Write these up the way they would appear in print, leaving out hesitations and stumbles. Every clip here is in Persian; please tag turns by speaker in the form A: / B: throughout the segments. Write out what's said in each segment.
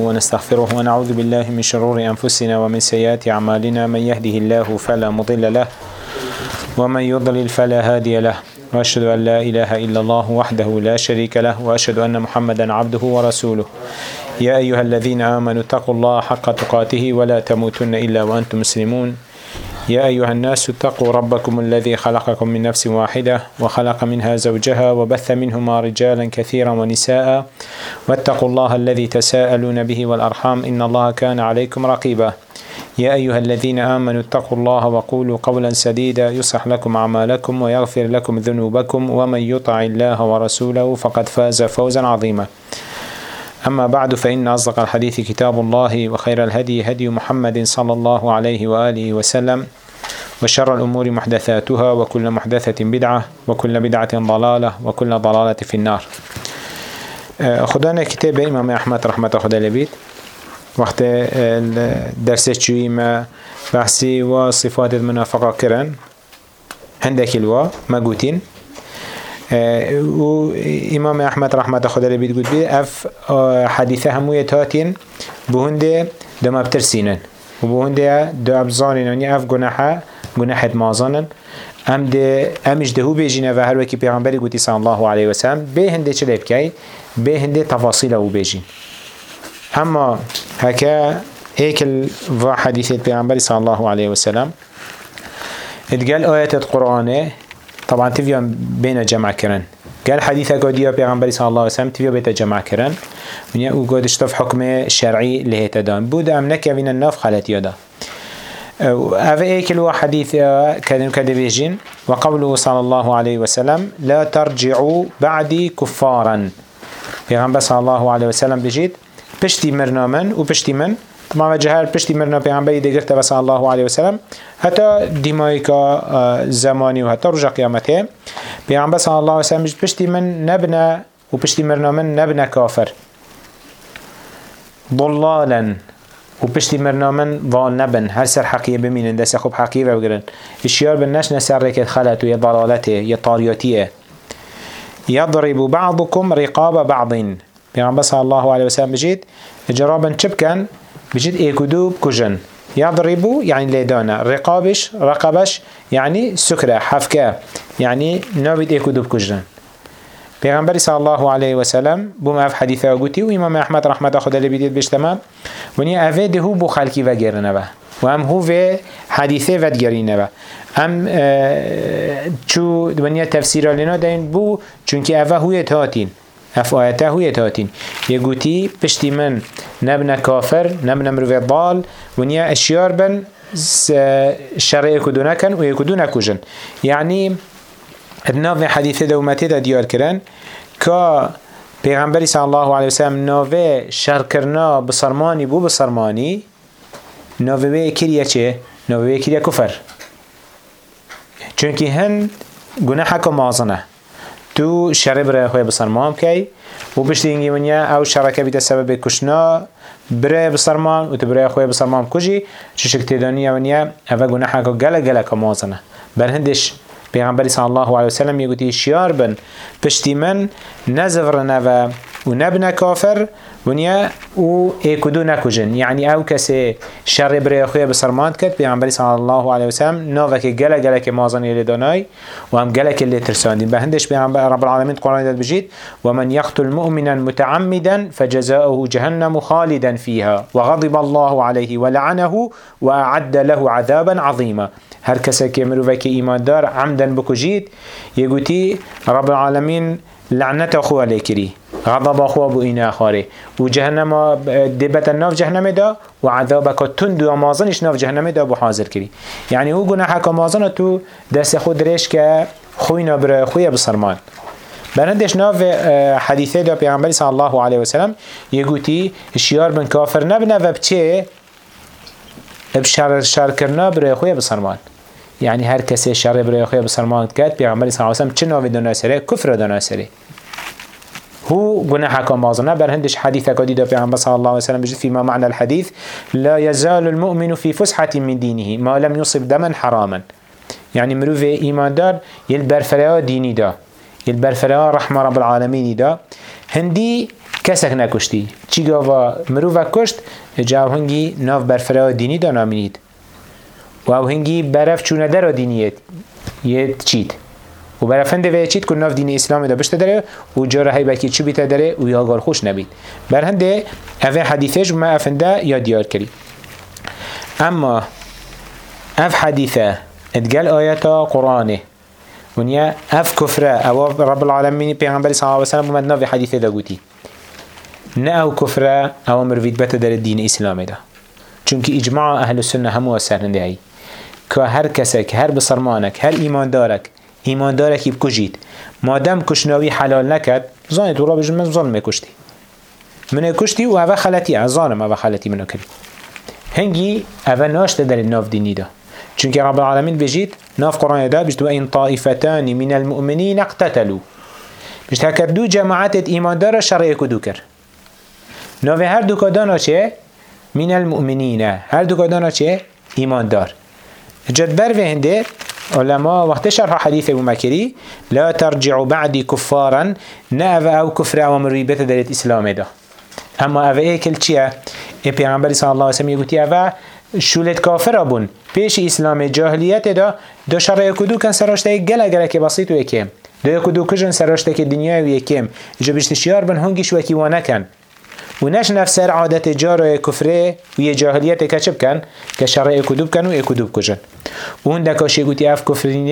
A: ونستغفره ونعوذ بالله من شرور أنفسنا ومن سيئات أعمالنا. من يهده الله فلا مضل له ومن يضلل فلا هادي له، وأشهد أن لا إله إلا الله وحده لا شريك له، وأشهد أن محمدا عبده ورسوله. يا أيها الذين آمنوا اتقوا الله حق تقاته ولا تموتن إلا وأنتم مسلمون. يا أيها الناس اتقوا ربكم الذي خلقكم من نفس واحدة وخلق منها زوجها وبث منهما رجالا كثيرا ونساء، واتقوا الله الذي تساءلون به والأرحام إن الله كان عليكم رقيبا. يا أيها الذين آمنوا اتقوا الله وقولوا قولا سديدا يصلح لكم أعمالكم ويغفر لكم ذنوبكم، ومن يطع الله ورسوله فقد فاز فوزا عظيما. أما بعد، فإن أصدق الحديث كتاب الله، وخير الهدي هدي محمد صلى الله عليه وآله وسلم، وشر الأمور محدثاتها، وكل محدثة بدعة، وكل بدعة ضلالة، وكل ضلالة في النار. خدانا كتاب إمام أحمد رحمة خدا لبيت وقت الدرس الشوي ما بحثي وصفات المنافقة كرن عندك الوا ما قوتين. وإمام أحمد رحمة خدا لبيت قلت بي أف حديثة هموية هاتين بهنده دم بترسينن، وبهنده دو أبزانن، يعني أف جناحة مازنن. امش دهو بيجينا و هر وكي پیغمبری گوتی صلی الله علیه وسلم به هنده چه لیب کی؟ به هنده تفاصیل او بيجين. اما هكا ايكل و حديثة پیغمبری صلی الله علیه وسلم اتقال آيات القرآن طبعا تفيا بين جمع كرن، قال حديثة قادية پیغمبری صلی الله علیه وسلم تفيا بيت جمع كرن و قاد اشتف حكم شرعي لهيتا دان بود ام نكوين الناف خلت يادا. هذا ايكل وحديث كده بيجين. وقوله صلى الله عليه وسلم لا ترجعوا بعدي كفارا. پیغمبر صلى الله عليه وسلم بيجيت پشتی مرنا من و پشتی من طبعا وجهال پشتی مرنا پیغمبری دگرته صلى الله عليه وسلم حتى دمائك زماني و حتى رجع قيامته پیغمبر صلى الله عليه وسلم پشتی من نبنا و پشتی مرنا من نبنا كافر ضلالا، و پشتی مرنا من ضال نبن هر سر حقیه بمینن دست خوب حقیه بگرن اشیار بنش نسر رکت خلط و ضلالته یا طاریاتیه. يضرب بعضكم رقاب بعض. پیغمبر صلی الله علیه وسلم بجید جرابا چبکن بجید ایکودو کجن. يضربو يعني ليدانا، رقبش يعني سكرة حفكة يعني نابد ایکودو کجن. پیغمبر صلی الله علیه وسلم بوم اف حدیثه گوتی و امام احمد رحمت خدا لبیدید بشتما ونی اوه دهو بو خلقی و گرنه با و هم هو و حدیثه و گرینه با هم چو ونی تفسیر لنا دین بو چونکه اوه هوی تاتین اف آیته هوی تاتین یه گوتی پشتی من نبنه کافر نبنه مروی ضال ونی اشیار بن شرعه کدو نکن و یکدو نکوژن. یعنی الناف حديث دومته دا ديار كرن كا پیغمبری صلی الله علیه وسلم ناوه شر کرنا بسرمانی بو بسرمانی ناوه کریه چه؟ ناوه کریه کفر، چونکه هن گناح که مازنه تو شر بره خوی بسرمان بکی و بشتی اینگی ونیا او شرکه بیت سبب کشنا بره بسرمان و تو بره خوی بسرمان کجی چه شکتیدانی ونیا او گناح که گله که مازنه بل هندش پیغمبر صلی الله علیه وسلم میگویی شیار بن پشتی من نزفرنا و نبنا کافر ونیا او ایکودو نکوجن. یعنی او کسی شر برای خوی بسرماند کرد پیغمبر صلی الله علیه وسلم ناوه که گله که مازنی لیدانای و هم گله که لیترساندین. به هندش پیغمبر رب العالمین قرآن داد بجید و من یقتل مؤمنا متعمدا فجزاؤه جهنم خالدا فيها وغضب الله عليه ولعنه واعد له عذابا عظيما. هر کسی که مروفه که ایمان دار عمدن بکجید یگوتی رب العالمین لعنت خواه لیکری غضب خواه بو اینا خاره و جهنم دبت ناف جهنم دا و عذاب که تند و مازنش ناف جهنم دا بو حاضر کری. یعنی او گناح که مازن تو دست خود ریش که خوی نبره خوی بسرمان. برندش ناف حدیثه دا پیغمبری صلی الله علیه وسلم یگوتی شیار بن کافر نبنه و بچه بشر کرنا بره خوی بسرمان. يعني هر کسی شر برای خوی بسرمان کرد پیغمبر صلی الله علیه و سلم چه ناوی داناسره؟ کفر داناسره. هو گناه که مازنه بر هندش حدیث که دیده پیغمبر صلی الله علیه و سلم بجد فيما معنى الحديث لا يزال المؤمن في فسحة من دينه ما لم يصب دما حراما. يعني مروف ایمان دار يل برفرا ديني دا يل برفرا رحمة رب العالمين دا هندي کسک نکشتی چی گاوا مروفک کشت جاو هنگی ناف برفرا دینی دا نامینید و او هنگی برف چونه در دینیت یه چید و برفنده وی چید که ناف دین اسلام دا بشته داره و جاره های بکی چی بیته داره و یاگار خوش نبید برهنده اوه حدیثش ما افنده یاد یاد کری اما اف حدیثه ادقال آیاتا قرآنه ونیا اف کفره او رب العالمین پیغمبر صلی الله علیه وسلم اومد ناف حدیثه دا گوتی نه او کفره او مروید بته در دین اسلام دا چونکه اجماع اهل السنه همو سرنده ای که هر کسک هر بسرمانک هر ایماندارکی بکجید مادم کشناوی حلال نکد زانید و را بجن من ظلم کشتی من کشتی و اوه خلطی ازانم اوه خلطی منو کردی هنگی اوه ناشته در ناف دینی دا چونکه رب العالمین بجید ناف قرآن دا بجد و این طائفتان من المؤمنین اقتتلو بجد هکر دو جماعت ایماندار شرعی کدو کر ناف هر دو کدانا چه؟ من المؤمنین هر دو کدانا چه؟ ایماندار جد بر هنده علماء وقت شرح حديث ابو مكري لا ترجعوا بعدي كفارا نأذى او كفر او مريبت دلت اسلام ده اما اوه ايكل چيه پیغمبر صلی الله علیه وسلم يقول اوه شولت کافر بون پیش اسلام جاهلیت دا شرع کدو کن سراشته گله که بسیط و یکم دا کدو کجن سراشته که دنیا و یکم اجا بشتشیار بن هنگیش وکی وانه کن و نش نفسر عادت جار کفره و یه جاهلیت کچب کن که شرع کدوب کن و کدوب کجن و هنده کاشی گوتی اف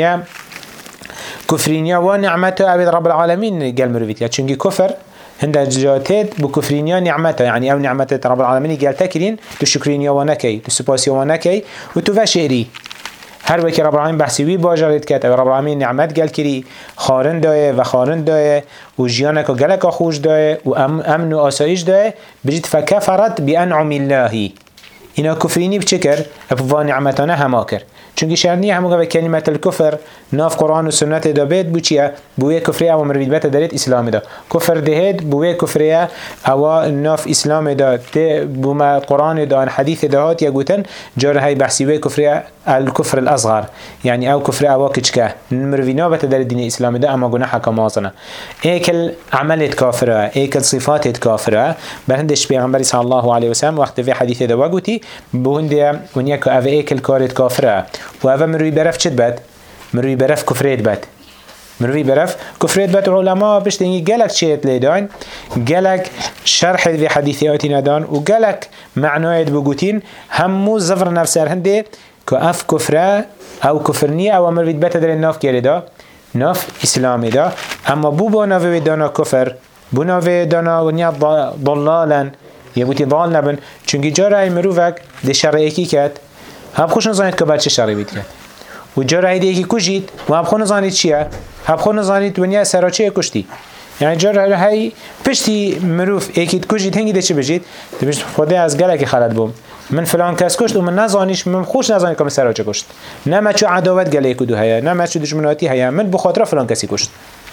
A: کفرینیا و نعمتا عبید رب العالمین قل مروفیت چونگی کفر هنده جاتت بو کفرینیا نعمتا يعني او نعمتا رب العالمین قل تکرین تو شکرینیا و نکی تو سپاسی و نکی و تو وشعری هر وکی رب العالمین بحثی وی باجرت کت رب العالمین نعمت گل کری خارن دایه و خارن دایه و جیانک و گلک خوش دایه و امن و آسایش دایه بجید فکفرت بانعم الله اینا کفرینی بچه کر افوا نعمتانه همه کر چونکه شرنی همو که کلمت الکفر ناف قرآن و سنت دا بید بو چیه؟ بوی کفری او مروید بات دارید اسلام دا کفر دهید بوی کفری او ناف اسلام دا بو ما قرآن دا حدیث دا هات یا گوتن جار های بحثی وی کفری الكفر الاصغر يعني او كفر او كچكه مروينا بت در دين الاسلام ده اما گناه كمازنه ايكل عملت كافره ايكل صفات كافره بهندش پیغمبر صلى الله عليه وسلم وقت في حديث ده وقتي بهند ونيا كو اف ايكل كارت كافره و اف مروي برف چت بد مروي برف كفريت بد مروي برف كفريت بد علماء بشتنگي گلك چيت ليدان گلك شرح في حديثاتنا دان و گلك معنايت بگوتين همو زفر نفسر هنده که اف کفره او کفرنی او امر وید بته در ناف گره دا ناف اسلامی دا اما بو با ناوی دانا کفر بو ناوی دانا ونیا ضلالن یا بوتی ضال نبن چونگی جاره ای مروفک ده شرعی کی کد هم خوش نزانید که بچه شرعی بید کد و جاره ای دیگه کشید و هم خون نزانید چیه هم خون نزانید ونیا سراچه کشتی یعنی جاره های پشتی مروف ایکید کشید هنگی ده چه بجید ده بجید خدا از گله که خلط بوم من فلان کس کشت و من نزانیش من خوش نزانی که من سراچه کشت نه ما چو عداوت گله کدو هیا نه ما چو دشمناتی هیا من بخاطر فلان کسی کشت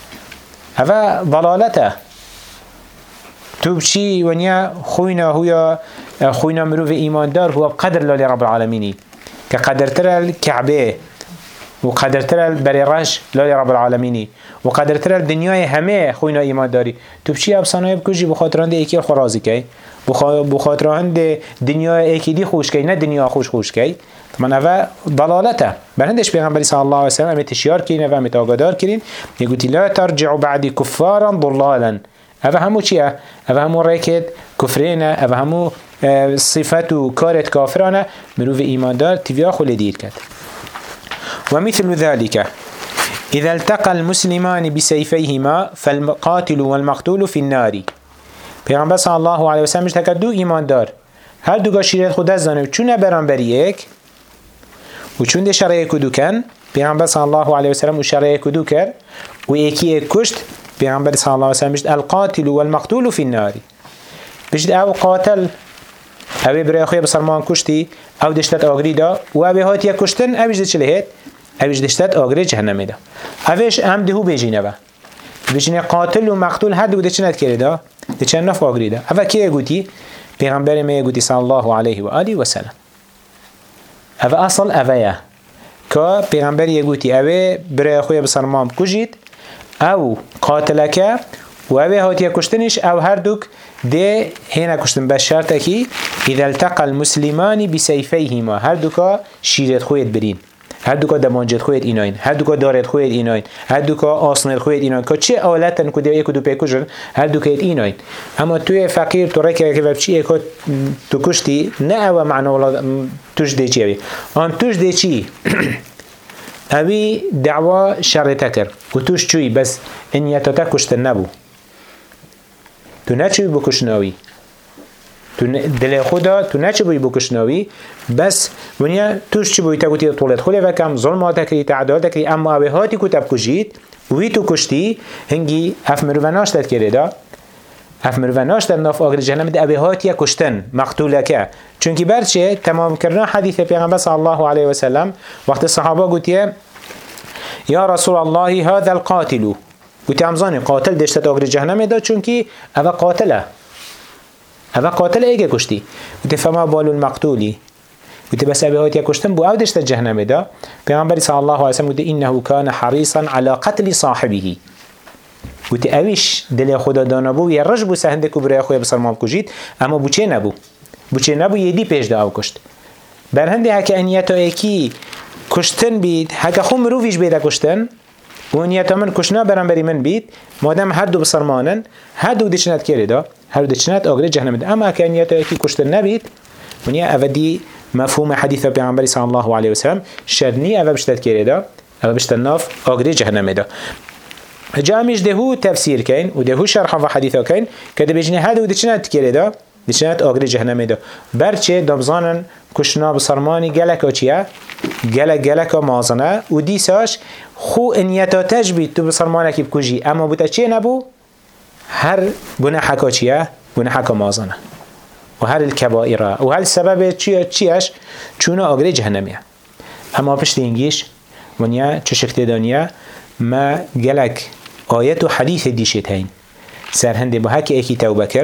A: هوا ضلالته تو بچی ونیا خوینا هویا خوینا مروف ایماندار هو قدر لالی رب العالمینی که قدرتر الكعبه و قدرتر البريرش لالی رب العالمینی و قدرتر الدنیای همه خوینا ایمانداری تو بچی افسانه بکشی بخاطران ده ایکی خرازی کی بخاطران ده دنیای ایکی دی خوش کی نه دنیا خوش کی طبعا اوه ضلالته برندش پیغمبری صلی الله علیه وسلم امیت اشیار کرین اوه امیت آگادار کرین یکوتی لا ترجعوا بعدی کفارا ضلالا اوه همو چیه؟ اوه همو ریکت کفرینه اوه همو صفت و کارت کافرانه مروف ایماندار تیویا خلی دیر کد ومثل ذلك إذا التقى المسلمان بسيفيهما فالقاتل والمقتول في النار پیغمبر صلی الله علیه وسلم مشتکد دو ایماندار هر دو گاشیرت خود از دانه چون برانبری یک و چون ده شرعه کدو کن پیغمبر صلی الله علیه وسلم و شرعه کدو کرد و یکی کشت پیغمبر صلی الله علیه وسلم مشت القاتل والمقتول في النار بشت او قاتل او برای خوی بسرمان کشتی او دشتت آگری دا و او هاتی کشتن او جده چلی هید او دشتت آگری جهنمی دا اوش هم دهو بیجینه با بیجینه قاتل و مقتول هر دو ده چند کرده ده چند نف آگری دا او که گوتی پیغمبر می گوتی صلی الله علیه و آله و سلم او اصل اوه که پیغمبر یه گوتی اوه برای خوی بسرمان کشید او قاتلکه و اوه هاتیه کشتنش او هر دوک ده هینا کشتن بس شرطه کی اذا التقى المسلمانی بسیفیهما هر دوکا شیرت خوید برین هر دوکا دمانجت خوید ایناین هر دوکا دارت خوید ایناین هر دوکا آسنت خوید ایناین که چه آلتن کده یک دو پیکوشن هر دوکا ایناین اما توی فقیر تو رکه که بچی یک تو کشتی نه او معنا ولا توش دی چی آن توش دی چی اوی دعوا شر تکر و توش چوی بس انیتا کشتن نبو تو نچوی بکشناوی تو دل خدا تو نچه بوی بکشناوی بس ونیا توش چه بوی تا گوتی طولت خوله وکم ظلمات کری تعدال کری اما اوه هاتی کتب کشید وی تو کشتی هنگی اف مرووناش داد کرده دا اف مرووناش داد ناف آگر جهنم ده اوه هاتی کشتن مقتوله که چونکی برچه تمام کردن حدیث پیغمبر صلی الله علیه و سلم وقت صحابه گوتیه یا رسول الله هذا القاتل گوتی همزانی قاتل دشتت آگر جهنم دا چونکی اوه قاتله اوه قاتل ایگه کشتی گوتی فما بالو المقتولی گوتی بس اوه هاتی کشتن بو او دشت جهنم دا پیغمبری صلی الله علیه وسلم گوتی انه کان حریصا على قتل صاحبه گوتی اویش دل خدا دانا بو یه رج بو سهنده که برای خوی بسرمام کجید اما بوچه نبو یدی پیش دا او کشت برهنده هکه انیتا ایکی کشتن بید هکه خون مروفیش بیده کشتن و انیتا من کشنا برانبری من بید مادم هر دو بسرمانن هر دو دشنت کرده دا هر دو دشنت آگره جهنم ده اما هکه انیتا ایکی کشتن نبید ونیا اودی مفهوم حدیث پیغمبر صلی الله علیه وسلم شرنی او بشتت کرده او بشتت ناف آگره جهنم ده جامش دهو تفسیر کن و دهو شرح و حدیثا کن که ده بجنه هدو دچنت کرده دچنت آگره جهنم ده برچه دبزانن کشنا بسرمانی گلکا چیه؟ گلکا مازنه و دیساش خو انیتا تجبید تو بسرمانکی بکجی اما بوتا چیه نبو؟ هر گناحکا چیه؟ گناحکا مازنه و هر الكبائره و هر سبب چیش؟ چونه آگره جهنمیه اما پشت اینگیش ونیا چه شکل دانیه ما گلک آیت و حدیث دیشت هین سرهنده با هک ایکی توبه کر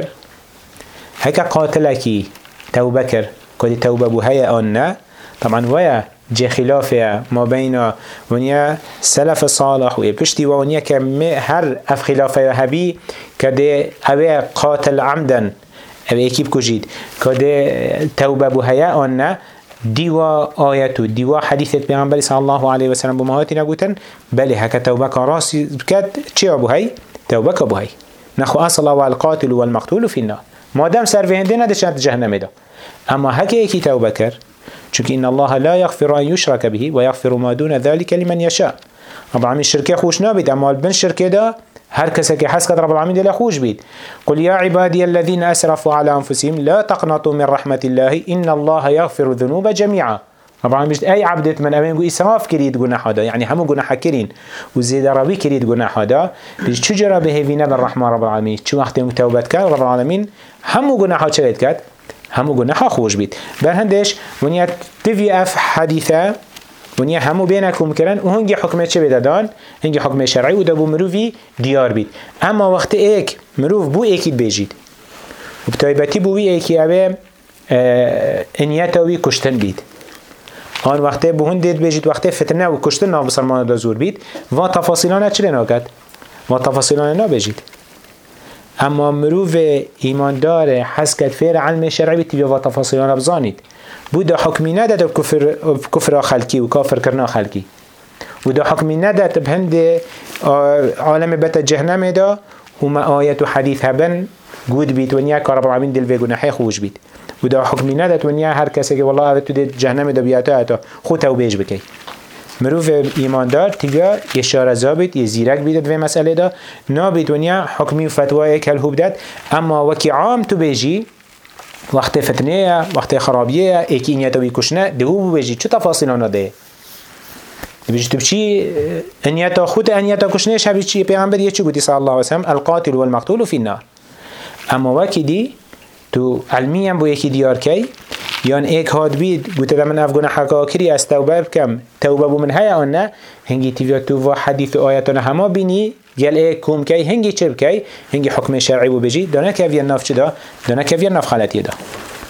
A: هک قاتلکی توبه کر کدی توبه بو های آن نه طبعا ویا جه خلافه ما بین ونیا سلف صالح و پشتی و ونیا که هر اف خلافه هبی کده اوه قاتل عمدن اوه ایکی بکجید کده توبه بو های آن نه دیوا آیت و دیوا حدیثت پیغمبر صلی الله علیه و سلم بمهاتی نگوتن بله هک توبه کا راسی بکد چی ابو هی توبه کا ابو هی نخو اصلا والقاتل والمقتول فی النار مادام سر وهنده ندشت جهنم ده اما هک یکی توبه کر چون ان الله لا يغفر ان يشرك به ويغفر ما دون ذلك لمن يشاء رب العالمین شرکه خوش نبید اما بن شرکه ده هر کسی که حس کرد رب العالمین دل خوش بید قل یا عبادی الذين اسرفوا على انفسهم لا تقنطوا من رحمة الله ان الله يغفر الذنوب جميعا رب العالمین بيجت اي عبدت من امين اسراف کرید گناه دا يعني همو گناه کرین و زیاده روی کرید گناه دا بيجت چجرا بهوینه بالرحمه رب العالمین چه وقتی توبت کرد رب العالمین همو گناه چرید کرد همو گناه خوش بید برهندش ونیا تفی اف حدیثه ونیا همو بینکم کرن و هنگی حکمه چه بدادان هنگی حکمه شرعی و دبو مروفی دیار بید اما وقت ایک مروف بو ایکید بیجید و بطایبتی بوی ایکی اوه انیتاوی کشتن بید آن وقت بو هندید بیجید وقت فتنه و کشتن ناو بسرمان دا زور بید و تفاصیلانه چلی ناکد و تفاصیلانه نا بیجید اما مروف ایماندار حسکت فیر علم شرعی بیتی و تفاصیلانه بزانید بود حکمی نداد کفر خلقی و کافر کرنا خلقی و دا حکمی نداد بهند عالم بت جهنم دا و ما آیت و حدیث هبن گود بیت و نیا که رب العالمین دل و گناحی خوش بیت و دا حکمی نداد و نیا هر کسی که والله اوه تو دید جهنم دا بیاتا خود توبیش بکی مروف ایماندار تیگا یه شارزا بیت یه زیرک بیت دوی مسئله دا نابیت و نیا حکمی و فتوای کل هو بدد اما وکی عام تو بیجی وقت فتنه وقت خرابیه ایکی انیتا بی کشنه دهو ببیجی چه تفاصیل آنها ده بيجي تبشي انياتا خود انياتا كشنيش هبي شيء پیغمبر يچو گوتي صلى الله عليه وسلم القاتل والمقتول في النار اما وكي دي تو علميا بو يكي ديار كي يان ايك هاد بيد گوته دا من افغان حقا كري از توبه بكم توبه بو من هيا انا هنگي تيويا تو حديث آياتنا هما بيني قال ايك كوم كي هنگي چه بكي هنگي حكم شرعي بو بيجي دانا كافيا ناف چدا دانا كافيا ناف خالتي دا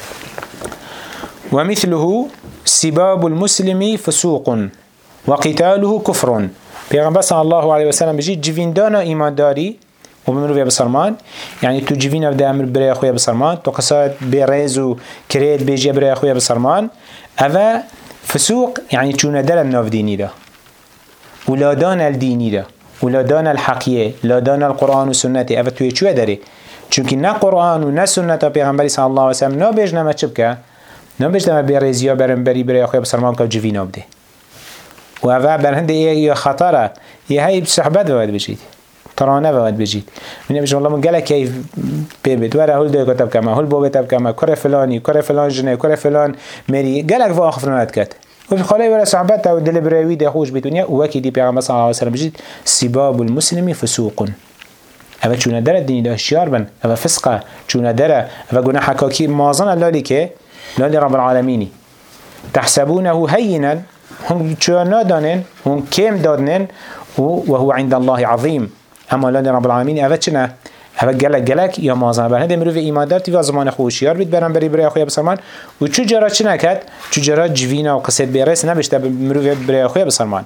A: ومثله سباب المسلم فسوق وقتاله كفر پیغمبر صلی الله علیه و سلم بجید جویندانا ایمانداری و مروفه بسرمان يعني تو جيفينا بدا امر برای خويا بسرمان تو قصات بريزو كريت بيجي برای خويا بسرمان اوا فسوق يعني چونه در الناف ديني ده ولادان الديني ده ولادان الحقية لادان القرآن و سنتي اوا توی چوه داره چونكي نا قرآن و نا سنت پیغمبری صلی الله علیه وسلم نا بیج نما چه بکه نا بیج نما بريزيا برنبري برای خويا بسرمان که جيفينا بده و اوا برهند ايه خطره یه هاي صحبت باید بجید ترانه باید بجید من بجم الله من قال كيف بيبت ورا هول ده كتب كما هول بو كتب كما كره فلاني كره فلان جنه كره فلان مري قالك واخف فرنات كات وفي خلاي ولا صحبته ودل براوي ده خوش بدنيا وكي دي پیغمبر صلى الله عليه وسلم بجید سباب المسلم فسوق اما چون در دین ده شیار بن اما فسقه چون در اما گناه حکاکی مازن الله که لالی رب العالمینی تحسبونه هینا هم چون نادانن هم کم دادنن وهو عند الله عظيم اما لالی رب العالمینی اما چنه اما گلک یا مازن بر هنده مروف ایمان دار تیوی زمان خوشیار بید برن بری برای خوی بسرمان و چو جرا چه نکد چو جرا جوینا و قصد بیرس نبشته مروف برای خوی بسرمان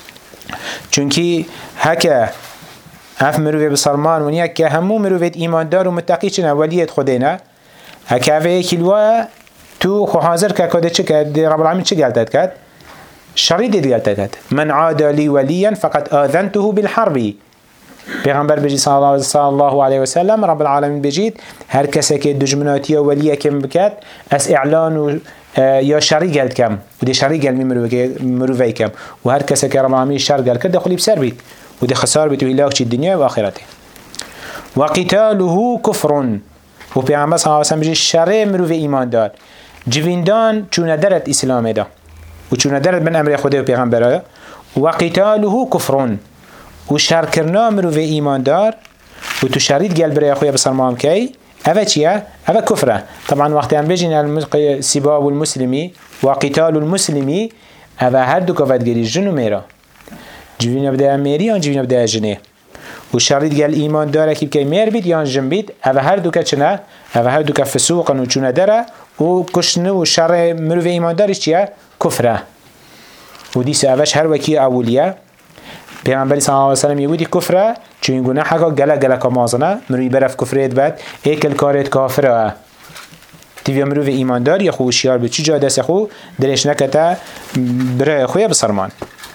A: چونکی هکه اف مروف بسرمان ونیا که همو مروفت ایماندار و متقی چنه ولیت خودینه هکه اوه ایکیلوه تو خو حاضر که کده چه کد رب العالمین چه گلتت کد شرید گلتت کد من عاد لی ولیا فقد آذنته بالحرب پیغمبر بجید صلی الله علیه وسلم رب العالمین بجید هر کسی که دجمناتی و ولیه کم بکد از اعلان و یا شری گلت کم و دی شری گل مروفی کم و هر کسی که رب العالمین شر گل کد دخلی بسر بید و دی خسار بید و هلاک چی دنیا و آخرته و قتاله کفر و پیغمبر صلی الله علیه وسلم بجید شر مروف ایمان دار جویندان چون درد اسلام دا و چون درد من امر خدا و پیغمبر و قتاله کفر و شر کرنا مروف ایمان دار و تو شرید گل برای خویا بسرمام کی اوه چیه؟ اوه کفره طبعا وقتی هم بجین سباب المسلمی و قتال المسلمی اوه هر دو کفت گری جن و میرا جوین بده میری یا جوین بده جنه و شرید گل ایمان داره که بکی میر بید یا جن بید اوه هر دو که چنه؟ اوه هر دو که فسوقن و چونه داره و کشنه و شر مروف ایمان دارش چیه؟ کفره و دیس اوهش هر وکی اولیه پیامبری صلی الله علیه و سلم یهودی کفره چون گناه حقا گله کمازنه مروی برف کفرید بعد ایکل کارت کافره تیوی مروی ایماندار یا خوشیار به چی جا دست خو درش نکته برای خوی بسرمان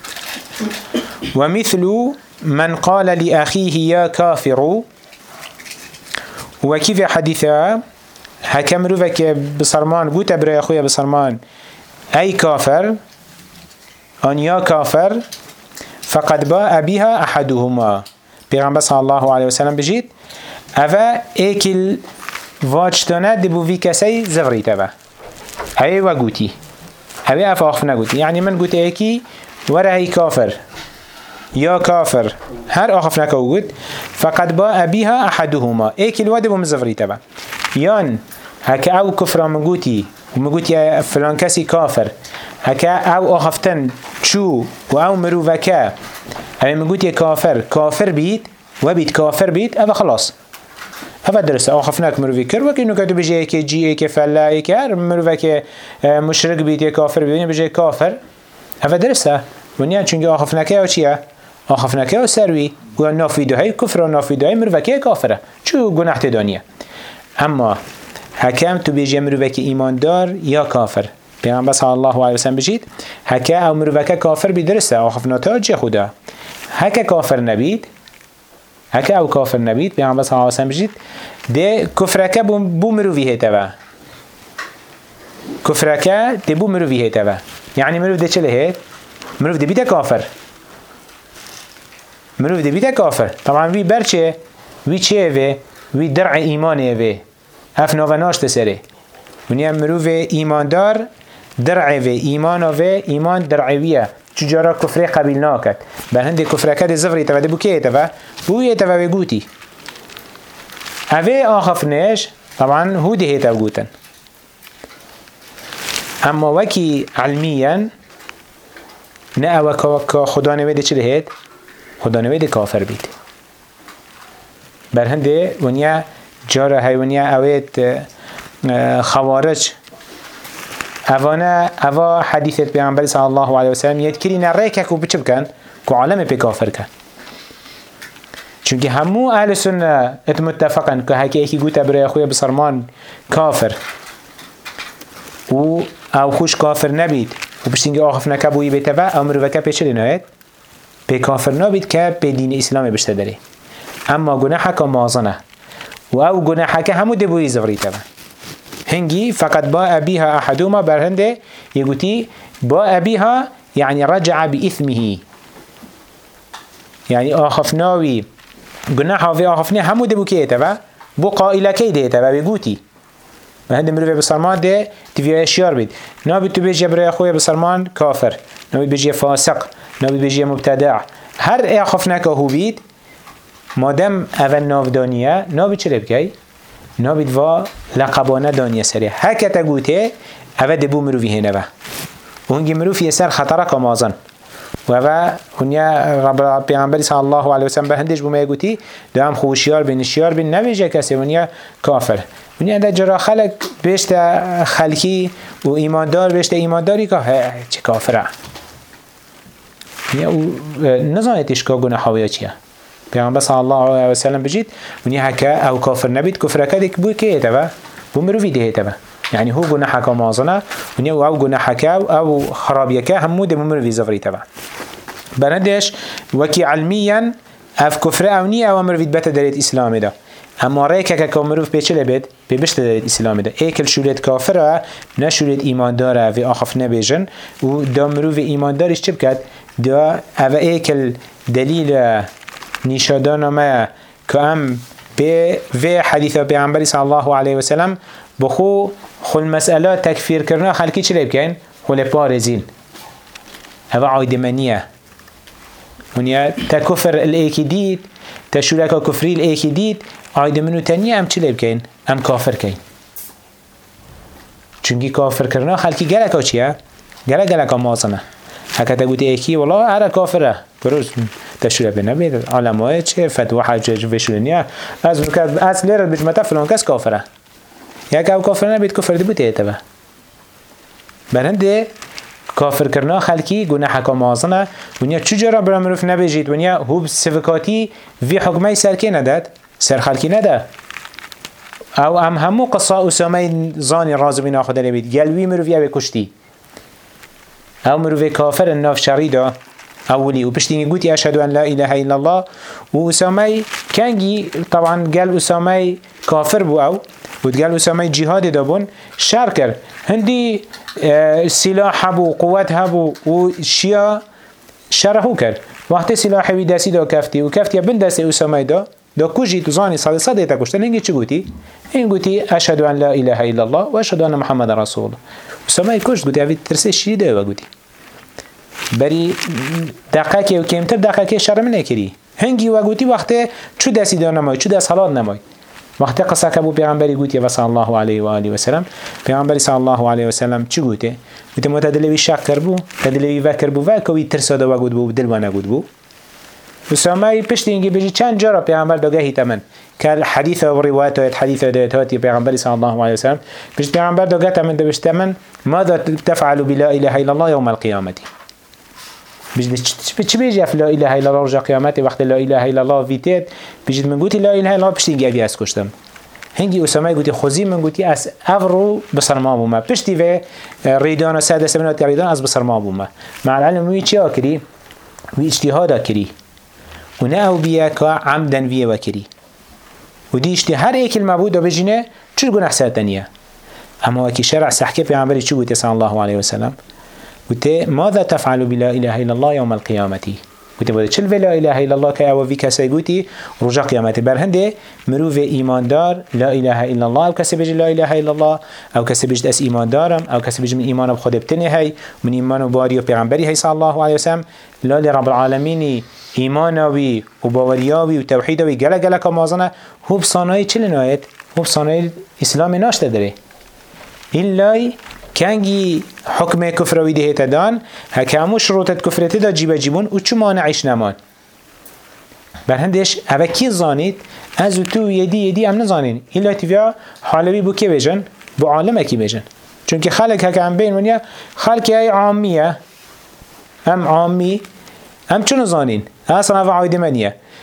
A: و مثل من قال لأخيه یا کافر و کیف حدیثه هکه مروی که بسرمان گوته برای خوی بسرمان ای کافر آن یا کافر فقد باء بها احدهما پیغمبر صلی الله علیه و سلم بجید اوه ایکل واجتانه دبو وی کسی زفریت اوه اوه و گوتی اوه اف آخف نگوتی یعنی من گوتی ایکی وره ای کافر یا کافر هر آخف نکو گوت فقد باء بها احدهما ایکل و دبو مزفریت اوه یان هکه او کفر مگوتی و مگوتی فلان کسی کافر هکه او آخفتن چو و او مروفکه اوه مگوتی کافر بید و بید کافر بید اوه خلاص اوه درسته آخفنک مروفی کر وکی نو که تو بجه ایک جی ایک فلا ایک هر مروفکه مشرک بید یا کافر بید بجه کافر اوه درسته ونیا چونکه آخفنکه او چیه؟ آخفنکه او سروی و نافیدو های کفر و نافیدو های مروفکه کافره چو گناه تدانیه اما حکم تو بجه مروفکه ایماندار یا کافر پیغمبر صلی الله علیه و سلم بجید هکه او مروفکه کافر بید درسته آخفناتا چه خوده هکه کافر نبید هکه او کافر نبید پیغمبر صلی الله علیه و سلم بجید ده کفرکه بو مروفی هیتوه کفرکه ده بو مروفی هیتوه یعنی مروف ده چله هیت مروف ده بیده کافر مروف ده بیده کافر طبعا وی برچه وی چه وی وی درع ایمانه وی افنا و ناشت سره ونیا مروف ایماندار درع وی ایمان و ایمان درعویه چجورا کفر قبیل ناکد بر هنده کفر کد زفری تفده بو که تفده بو تفده بگوتی اوه آخفنش طبعا هو ده تفده بگوتن اما وکی علمیا نه اوه خدا نویده چه دهید خدا نویده کافر بید بر هنده ونیا جارا های ونیا اوه خوارج اوه حدیثت پیغمبر صلی الله علیه و سلم یاد کری نره که کو بچه بکن کو عالم پی کافر کن چونکه همو اهل سنه متفقن که هکی ایکی گوته برای خوی بسرمان کافر و او خوش کافر نبید و بشتینگی آخف نکبویی بیته و او مروفکه پیچه لناید پی کافر نبید که پی دین اسلامی بشته داره اما گناحه که مازنه و او گناحه که همو دبوی زغریته و هنگی فقط با ابیها احدوما برهنده یگوتی با ابیها يعني رجع بإثمه يعني آخفناوي گناحه في آخفنه همو دبو كيه تبا بو قائلة كي ده تبا بيقوتي ما هنده مروفه بسرمان ده تفيه اشيار بيد نابي تو بيجي برای خويا بسرمان كافر نابي بيجي فاسق نابي بيجي مبتدع هر آخفنه که هو بيد مادم اول نافدانيه نابي چه بكي نابي دوا لقبانه دانيه سريه هكا تقوته اول دبو مروفه هنه اونگی مروفی سر خطره کمازن و هنیا رب پیامبری صلی الله علیه و سلم به هندش بومی گویی دام خوشیار بین شیار بین نمیشه کسی هنیا کافر هنیا در جرا خلق بیشت خلقی و ایماندار بیشت ایمانداری که چه کافره هنیا نزانیتش که گناه هویا چیه پیامبر صلی الله علیه و سلم بجید هنیا هکا او کافر نبید کفر کدیک بو که تبا بو مروفی ده تبا يعني هو جناحك مازنة ونيا أو جناحك أو خرابيك همو ده ممر في زفري تبع بندش وكي علميا أف كفر أو نية أو مر في بيت دليل إسلام ده أما رأيك كمروف بيشل بيت بيبشت دليل إسلام ده إيكل شولت كافرة نشولت إيمان داره في آخف نبيجن وده مروف إيمان دارش تبكت ده أو إيكل دليل نشادان ما كأم في حديث پیامبری صلی الله علیه و سلم بخو خل مسئله تکفیر کردن خلکی چه بکن خل پارزین هوا عایدمانیه ونیا تکفر الاکیدید تشولک کفری الاکیدید عایدمانو تنیه ام چه بکن ام کافر کن چونکی کافر کردن خلکی گلک چیه گلک مازنه هکا تقول ایکی والله هر کافره بروز تشوره بنبید علماء چه فتوى حجج بشونیه از مکد از لیر بجمتا فلان کس کافره یک او کافر نبید کفر دی بوده تبه برنده کافر کرنا خلکی گناه حکام آزنه ونیا چجورا برامروف نبیجید ونیا هو صفکاتی وی حکمه سرکی نداد سر خلکی نده او ام همو قصا اسامه زانی رازبین آخوده نبید گلوی مروفیه بکشتی او مروفي كافر الناف شريدا أولي وبشتيني قوتي أشهد أن لا إله إلا الله وأسامي كانجي طبعا قال أسامي كافر بو أو وتقال أسامي جهاد دابون شاركر هندي سلاح بو قوات هبو وشيا شرحو كر وقت سلاح ويداسي دا كفتي وكفتي بندسي أسامي دا كوجي تزاني صدي تكوشتن هنجي چه قوتي؟ هن قوتي أشهد أن لا إله إلا الله وأشهد أن محمد رسول الله أسامي كوشت قوتي أفيد ترسي شريدا وقوتي بری دقیقه و کمتر دقیقه شرم نکری هنگی و گویی وقتی چو دستی دار نمای چو دست حلال نمای وقتی قصه که بو پیغمبری گویی و صلی الله علیه و آله و سلم پیغمبری صلی الله علیه و سلم چی گویی گویی متدلوی شک کر بو تدلوی وکر بو و کوی ترساده و گود بو دل و نگود بو اسامه پشت اینگی بجی چند جرا پیغمبر داگهی تمن که حدیث و روایت حدیث دهاتی پیغمبری صلی الله علیه و سلم پشت پیغمبر داگه تمن دوش تمن ماذا تفعل بلا اله الا الله يوم القيامه چی بیجی اف لا اله الا الله رجا قیامت وقت لا اله الا الله ویتید بیجید من گوتی لا اله الا الله پشتی گوی از کشتم هنگی اسامه گوتی خوزی من گوتی از افرو بسر ما بومه پشتی و ریدان و ساده سمنات ریدان از بسر ما بومه مع العلم وی چی آکری وی اجتهاد آکری و نه او بیا که عمدن وی وکری و دی هر ایک المعبود بجینه چون گناه سرطنیه اما وکی شرع سحکه پیغمبری چی گوتی صلی الله علیه وسلم قلت ماذا تفعل بلا إله إلا الله يوم القيامة قلت بده چل لا إله إلا الله كأو في كسي قلتي رجع قيامته برهنده مروف إيمان دار لا إله إلا الله أو كسي بيجي لا إله إلا الله أو كسي بيجي أس إيمان دارم أو كسي بيجي من إيمان بخود بتني هاي من إيمان باري وبيغمبري هاي صلى الله عليه وسلم لا لرب العالمين إيمانوي وباورياوي وتوحيدوي جل جل كمازنه هو بصناعي چل نهايت هو بصناعي إسلام ناش تدري إلا كانجي حكم كفر ويده تدان هكامو شروطة كفرته دا جيبا جيبون و چو مانعش نمان برهندش اوه كي زانيت ازو تو يدي ام نزانين إلا تفيا حالوي بو كي بيجن بو عالم اكي بيجن چونك خلق هكام بين ونيا خلق هاي عامية ام عامي ام چو نزانين اصلا اوه عايد منية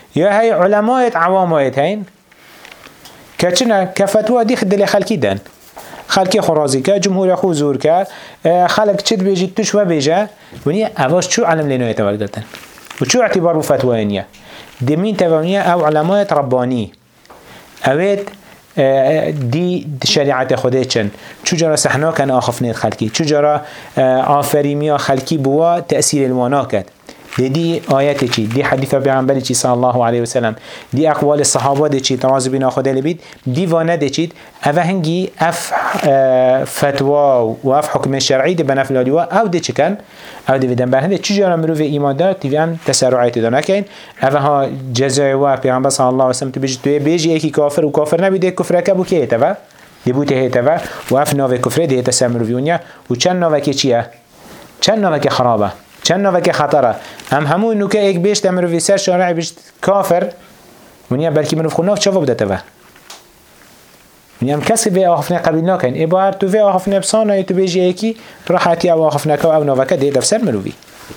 A: يا هاي علماء عوامات هين كچنا كفتوى دي خدل خلقي دن خلقي خرازي كا جمهور خو زور كا خلق چد بيجي توش ما بيجا ونيا اواش شو علم لينو يتوالدتن وشو اعتبار بفتوى انيا دي مين تبونيا او علماء رباني اويت دي شريعة خودتشن چو جرا سحنا كان آخفنيت خلقي چو جرا آفريميا خلقي بوا تأثير المناكت دي آيات چي دي حديث پیغمبر چي صلى الله عليه وسلم دي أقوال الصحابة دي چي تراز بنا خدا لبيت دي وانا دي چي اوه هنگي اف فتوى و اف حكم الشرعي دي بناف الاليوة او دي چي كان او دي بدن برهنده چو جرا مروف ايمان دار تيوان تسرعات دانا كين اوه ها جزاء و پیغمبر صلى الله عليه وسلم بيجي ايكي كافر و كافر نبيده كفر كبو كيه تبا دي بوته هي تبا و اف ناوه كفره دي تسمروفيونيا و چند ناوه كي چيه چند ناوه كي خرابه چند نوع که خطره همون نوکه ایک بیشت مروی سر شارع بیشت کافر ونیا بلکی مروف خوناف چه بوده تبه ونیا هم کسی به آخفنه قبیل نکن ای باید تو به آخفنه بسانه تو بیجی ایکی راحتی او آخفنه که او نوکه ده دفسر مروی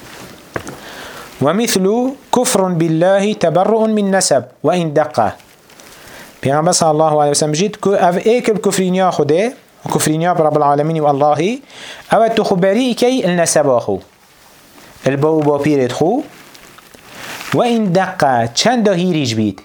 A: ومثل كفر بالله تبرؤ من نسب وإن دقه پیغمبر صلی الله علیه وسلم جید او ایک بکفرینیا خوده وكفرینیا برب العالمین و اللهی او تخبری کی النسب آخو الباو با پیرت خو و این دقه چند هیریج بید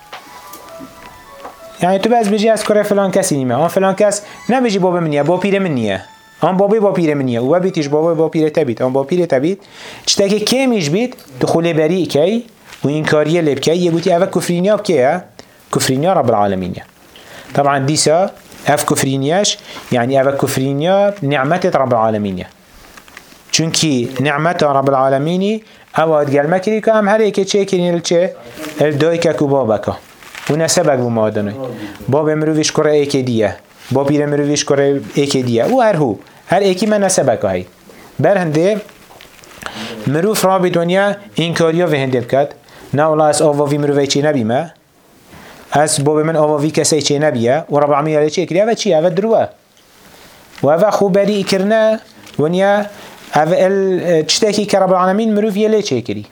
A: یعنی تو بس بجی از کره فلان کسی نیمه آن فلان کس نبجی بابا منیه با پیر منیه آن بابی با پیر منیه و بیتیش بابا با پیر تبید آن با پیر تبید چطه که کمیش بید دخول بری کی و این کاریه لب کی یه گوتی اوه کفرینیا بکیه کفرینیا رب العالمینیه طبعا دیسا اف کفرینیاش یعنی اوه کفرینیا نعمت رب العالمینیه چونکی نعمت رب العالمینی اواد گلمه کری که هم هر ایک چه کنی چه الدای که کو بابکا و نسبک بو مادنوی باب مرویش کره ایک دیه با پیر مرویش کره ایک دیه و هر ایکی من نسبک های برهنده مروف رابی دنیا این کاریا و هنده بکد نه اولا از آواوی مروی چی نبیمه از باب من آواوی کسی چی نبیه و رب العالمین چی کریه و چی او دروه و او خوبری کرنه ونیا اول چتاکی که رب العالمین مروف یه لیچه کری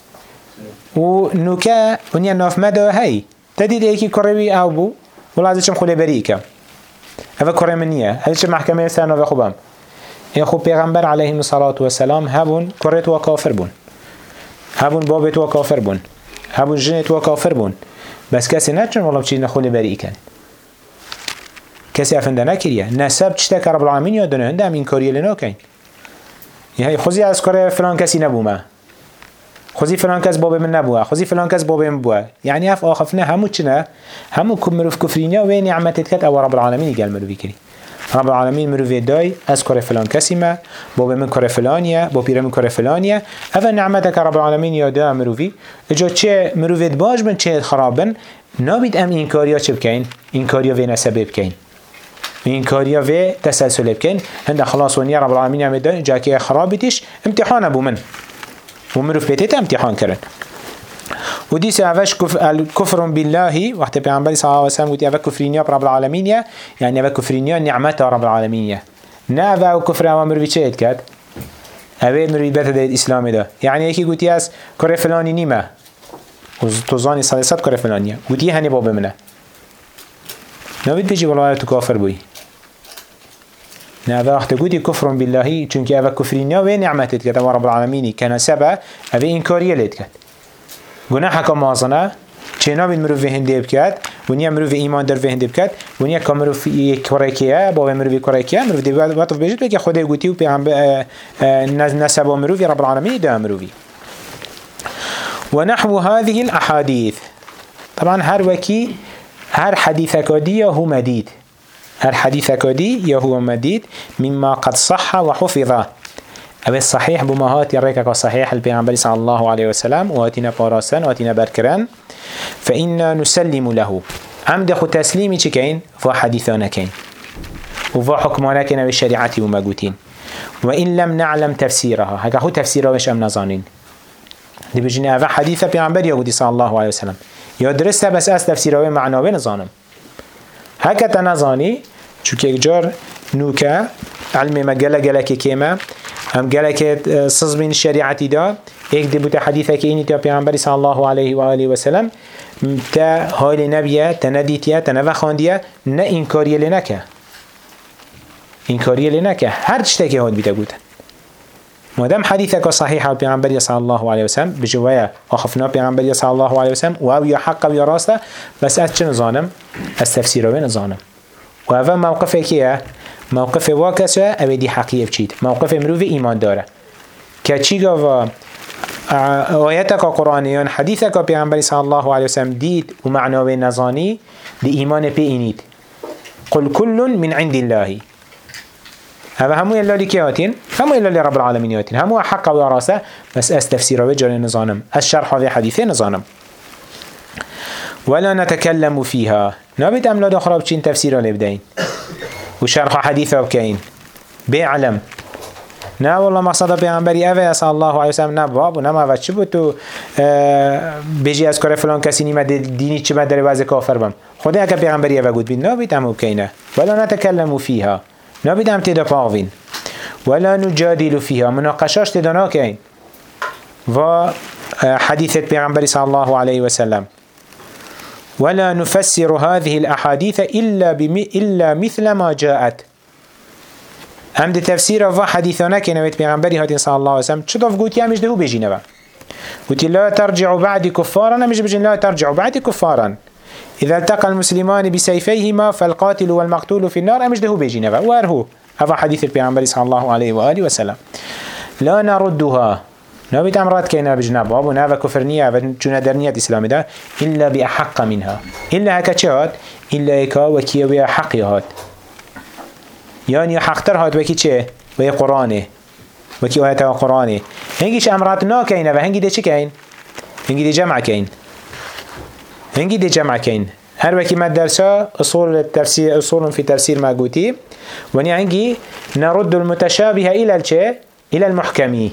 A: و نوکه ونیا ناف مده هی تدید ایکی کروی او بو ولی ازشم خوله بری کم اول کره من نیه ازشم محکمه سر ناف خوبم این خوب پیغمبر علیه الصلاة والسلام هبون کرت و کافر بون هبون بابت و کافر بون هبون جنت و کافر بون بس کسی نچون والله بچید نخوله بری کن کسی افنده نکریه نسب چتا که رب العالمین یادونه هنده هم این کاریه لنا کن یعنی خوزی از کار فلان کسی نبومه خوزی فلان کس باب من نبوه خوزی فلان کس باب من بوه یعنی اف آخفنه همو چنه همو مروف کفرینیا و نعمتت کت او رب العالمین قال مروفی کری رب العالمین مروفی دای از کار فلان کسی ما باب من کار فلانیه با پیر من کار فلانیه اول نعمتک رب العالمین یاده مروفی اجا چه مروفیت باش بن چه خرابن نابید ام این کاریا چه بکین این کاریا و نسبه بکین این کاریا و تسلسل بکن هند خلاص ونیا رب العالمین هم داد جا که خرابیتش امتحان ابو من و مروف بیتیت امتحان کرد و دیس اوش کفر بالله وقت پیغمبر صلی الله علیه و سلم گفت اوه کفرینیا رب العالمین یعنی اوه کفرینیا نعمت رب العالمین نه اوه کفر اوه مروی چه اید کرد اوه مروی بیت دید اسلام ده یعنی یکی گوتی از کار فلانی نیمه و توزانی صلیصد کار فلانیه گوتی هنی باب منه نوید بجی والله تو کافر بوی نه وقت گویی کفر بالله چون که اوه کفرینیا و نعمتت کرد و رب العالمینی کنه سبه اوه این کاریه لید کرد گناه حکم مازنه چه نابید مروف هنده بکرد ونیا مروف ایمان در هنده بکرد ونیا که مروف کرکیه با مروف کرکیه مروف دی وقت بجید بگه خدای گویی و پیغمبر نسبه مروفی رب العالمینی ده مروفی و نحو هذه الاحاديث طبعا هر وکی هر حديث كودي هو مديد هر حديث كودي هو مديد مما قد صح وحفظ أبي الصحيح بمهات يريكك صحيح البيغمبر صلى الله عليه وسلم واتنا باراسان واتنا بركران فإنا نسلم له عمد خو تسليمي چكين فا حديثانا كين وفا حكمانا كين بالشريعة ومقوتين وإن لم نعلم تفسيرها هكا هو تفسيرها وش أم نظانين دي بجينا أفا حديثة بيغمبر يقول صلى الله عليه وسلم یا درسته بس از تفسیرهای معناوی نزانم هکتا نزانی چون که اجار نوکه علم مگله گله که کمه هم گلک سز بین شریعتی دا ایک دی بوده حدیثه که اینی تا پیغمبری صلی الله علیه و آله و سلم تا حال نبیه تا ندیتیه تا نوخاندیه نه اینکاریه لنکه اینکاریه لنکه هر چطه که هاد بیده گوده مادام حدیثه که صحیحه پیغمبری صلی الله علیه و سلم بجوایه آخفنا پیغمبری صلی الله علیه و سلم و او یا حق و یا راسته بس از چه نظانم؟ از تفسیره نظانم و اوه موقفه کیه؟ موقف واکسه اوه دی حقیه بچید موقف مروف ایمان داره که چی گوه آیت که قرآنیان حدیث که پیغمبری صلی الله علیه وسلم دید و معناوی نزانی دی ایمان پی اینید قل کل من عند الله هذا همو اللي كياتين همو اللي رب العالمين ياتين همو حق وراسه بس اس تفسيره وجل نظانم الشرح هذه حديثه نظانم ولا نتكلم فيها نبيت أملا دخرب چين تفسيره لبدين وشرح حديثه بكين بيعلم نا والله مقصد پیغمبری اوه صلی الله علیه وسلم نباب و نما چه بود تو بيجي از کار فلان کسی نیمه دینی چه بدر وضع کافر بم خدا اگه پیغمبری اوه گود بید نبیت امو بکینه ولا نتكلم فيها نبيت ام تدا پاوین ولا نجادل فيها مناقشاش تدا ناکین و حديثة پیغمبری صلی الله علیه وسلم ولا نفسر هذه الأحاديث إلا مثل ما جاءت هم ده تفسير و حديثانا که نوید پیغمبری هاتین صلی الله علیه وسلم چطور گوتی همش ده بجینه با گوتی لا ترجعوا بعد كفارا همش بجین لا ترجعوا بعد كفارا إذا التقى المسلمان بسيفيهما فالقاتل والمقتول في النار همش ده بجینه با وارهو هذا حديث پیغمبری صلی الله علیه و آله وسلم لا نردها نبيت أمرات كينا بجناب وابو نافا كفرنية وجنا درنية إسلام ده إلا بأحق منها إلا هكا چهات إلا هكا وكيوية حقيهات يعني حقتر هات وكي چه وهي قرآنه وكي آياتها قرآنه هنگيش أمرات نا كينا وهنگي ده چه كين هنگي ده جمع كين هنگي ده جمع كين هر وكي ما درسا أصول التفسير أصول في تفسير ما قوتي وني هنگي نرد المتشابه إلى الچه إلى المحكمي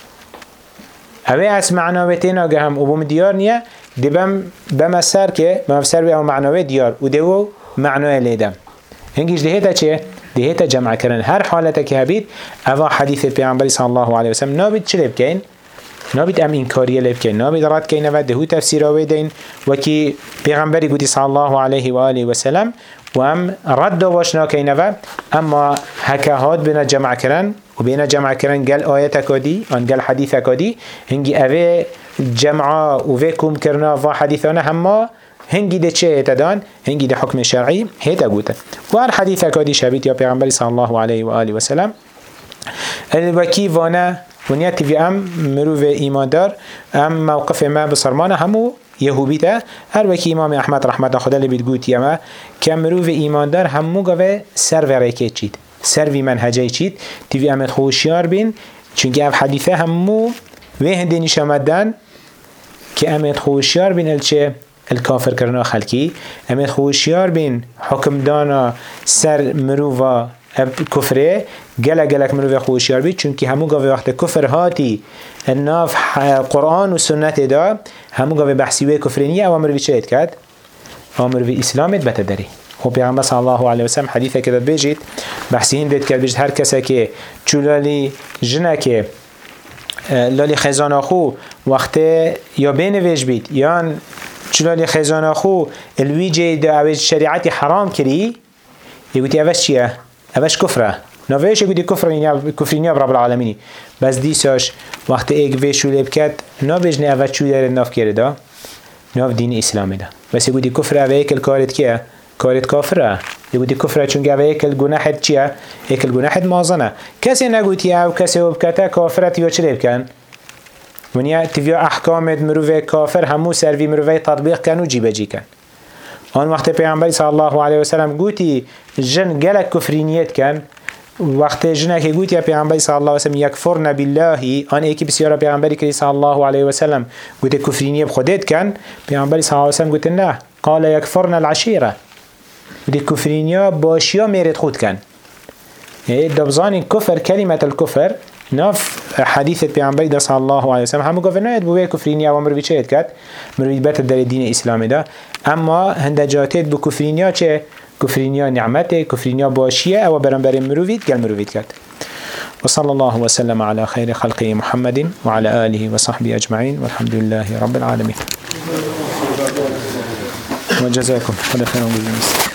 A: اوه از معناوه تینا گهم و بوم دیار نیه دی بم سر که بمفسر بی او معناوه دیار و دیو معناوه لیدم هنگیش دیهتا چه؟ دیهتا جمع کرن هر حالتا که هبید اوه حدیث پیغمبری صلی الله علیه وسلم نابید چه لیب کن؟ نابید ام اینکاریه لیب کن نابید رد کن و دهو تفسیر آوه دین و که پیغمبری گوتی صلی الله علیه و آله وسلم و ام رد واشنا کن و اما حکاهات بنا جمع کرن و بین جمع کردن گل آیت کدی آن گل حدیث کدی هنگی اوه جمع و وی کم کرنا و حدیثانه همه هنگی ده چه تدان هنگی ده حکم شرعی هیتا گوته و هر حدیث کدی شبیت یا پیغمبری صلی الله علیه و آله و سلم الوکی وانه ونیت وی ام مروف ایمان دار ام موقف ما بسرمانه همو یهوبیته هر وکی امام احمد رحمت خدا لبید گوت یما که مروف ایمان دار همو گوه سر و ریکت چید سروی منهجی چید تیوی امت خوشیار بین چونکه اف حدیثه همو و هنده نشامدن که امت خوشیار بین الچه الکافر کرنا خلکی امت خوشیار بین حکم دانا سر مروفا کفره گلک مروفا خوشیار بین چونکه همو گاوه وقت کفر هاتی الناف قرآن و سنت دا همو گاوه بحثیوه کفرینیه او مروفی چه کرد؟ او مروفی اسلامت بتداری و پیغمبر صلی الله علیه وسلم حدیثه که داد بجید بحثی این دید کرد بجید هر کسی که چولالی جنه که لالی خزانه خو وقت یا بینویج بید یا چولالی خزانه خو الویجه دا اویج شریعتی حرام کری یکوتی اوش چیه؟ اوش کفره نویش یکوتی کفرینی رب العالمینی بس دیساش وقت ایک ویشو لیب کد نویجنه اوش چو داره ناف کرده ناف دین اسلام ده بس یکوتی کفره اوه ایکل کارت که کارت کافره یکوتی کفره چون گوه ایکل گناحت چیه؟ ایکل گناحت مازنه کسی نگوتی او کسی او بکته کافره تیویا چه لیب کن؟ ونیا تیویا احکامت مروفه کافر همو سروی مروفه تطبیق کن و جیبه جی کن آن وقت پیغمبری صلی الله علیه وسلم گوتی جن گلک کفرینیت کن وقت جنه که گوتی پیغمبری صلی الله علیه وسلم یکفرن بالله آن ایکی بسیار پیغمبری کری صلی الله علیه وسلم گوتی کفرینیت خودت کن پیغمبری صلی الله علیه وسلم گوتی نه قال یکفرن العشیره ودي كفرينيا باشيا ميرت خود كان دبزان كفر كلمة الكفر ناف حديثة بيعنبري دا صلى الله عليه وسلم همو قفر نايد بوه كفرينيا ومروي چه كات مروي بات در الدين الإسلامي دا اما هند جاتت بو كفرينيا چه كفرينيا نعمته كفرينيا باشيا او برنبر مرويت قل مرويت كات وصلى الله وسلم على خير خلقه محمد وعلى آله وصحبه أجمعين والحمد لله رب العالمين وجزاكم خير.